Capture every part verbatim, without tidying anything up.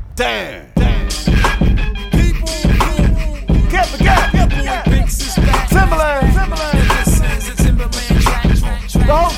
Damn. Damn. People, get the gap. Timberland. The whole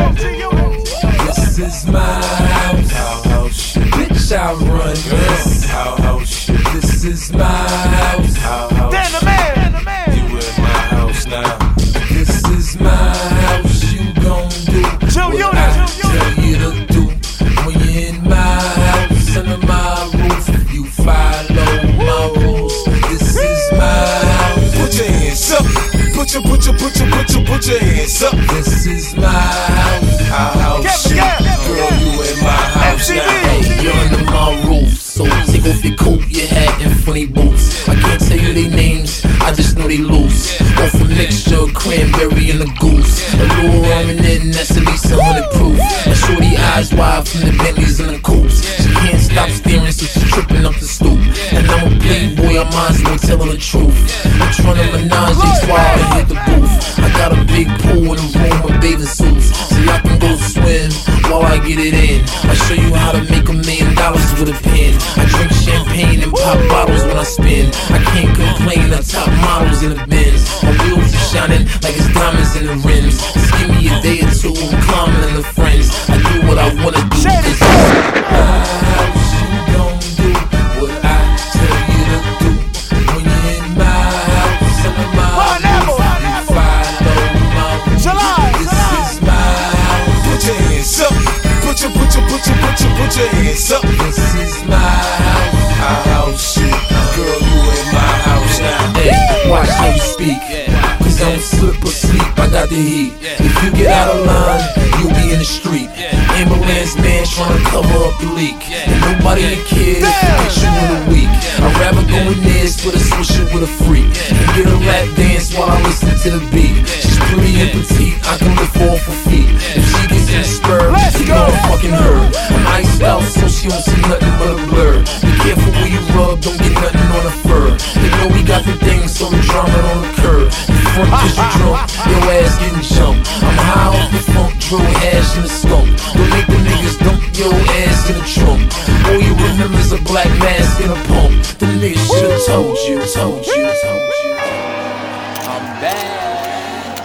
T-Unit. This is my house. How house shit. Bitch, I run this. How house shit. This is my house. How house Dan the man. The man. You in my house now. This is my house. You gon' do what I tell you to do. When you're in my house, under my roof, you follow my rules. This is my house. Put your hands up. Put your, put your, put your, put your, put your hands up. This is my house. Our house shit. Girl, you in my house now. Hey, you're under my roof, so take off your coat, your hat, and funny boots. I can't tell you their names, I just know they loose. Off a mixture of cranberry and a goose. A little rum and then that's at least a hundred proof. My shorty eyes wide from the Bentleys and the coupes. She can't stop staring, so she's tripping up the stoop. And I'm a playboy, I might as well tell her the truth. I'm trying to menage a trois and hit the booth. I got a big pool in a room with bathing suits, so y'all can go swim while I get it in. I show you how to make a million dollars with a pen. I drink champagne and pop bottles when I spin. I can't complain, I top models in the Benz. My wheels are shining like it's diamonds in the rims. Just give me a day or two, I'm climbing in the friends. I do what I wanna do. This is my house, you gon' do what I tell you to do. When you're in my house, under my roof, you follow my rules. This is my house. Put your hands up. Put your, put your, put your, put your, put your hands up. This is my house. Our house shit. Girl, you in my house now. Hey, watch how you speak, cause I don't slip or sleep, I got the heat. If you get out of line, you'll be in the street. Ambulance man trying to cover up the leak. And nobody cares if you get you in a week. I'd rather go in this with a swisher with a freak and get a lap dance while I listen to the beat. She's pretty and petite, I can lift off her feet. If she gets in a spur, she gon' fucking her. I'm iced out so she don't see nothing but a blur. Be careful where you rub, don't get nothing on her fur. They know we got the things, so the drama don't occur. You front cause you drunk, your ass getting jumped. I'm high off the funk, drill hash in the skunk. Don't make the niggas dump your ass in the trunk. All you remember is a black mask and a pump. The niggas should've told you, told you, told you.